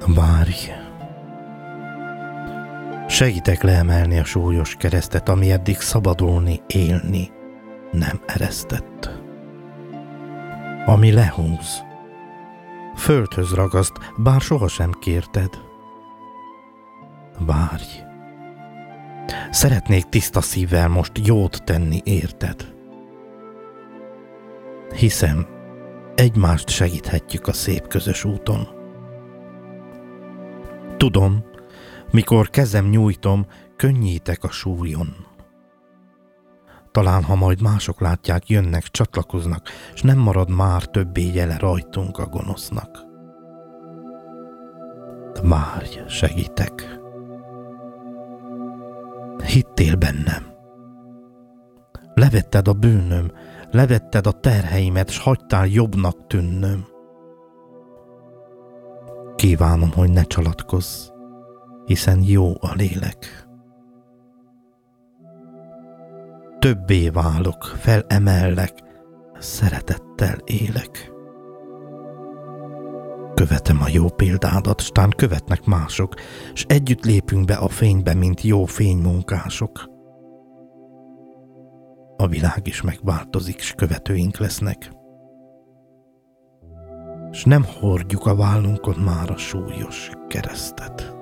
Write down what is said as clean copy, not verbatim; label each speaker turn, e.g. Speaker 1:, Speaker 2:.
Speaker 1: Várj! Segítek leemelni a súlyos keresztet, ami eddig szabadulni, élni nem eresztett. Ami lehúz, földhöz ragaszt, bár sohasem kérted. Várj! Szeretnék tiszta szívvel most jót tenni, érted? Hiszem, egymást segíthetjük a szép közös úton. Tudom, mikor kezem nyújtom, könnyítek a súlyon. Talán, ha majd mások látják, jönnek, csatlakoznak, s nem marad már többé jele rajtunk a gonosznak. Várj, segítek. Hittél bennem. Levetted a bűnöm, levetted a terheimet, s hagytál jobbnak tűnnöm. Kívánom, hogy ne csalatkozz, hiszen jó a lélek. Többé válok, felemellek, szeretettel élek. Követem a jó példádat, s tán követnek mások, s együtt lépünk be a fénybe, mint jó fénymunkások. A világ is megváltozik, s követőink lesznek. S nem hordjuk a vállunkon már a súlyos keresztet.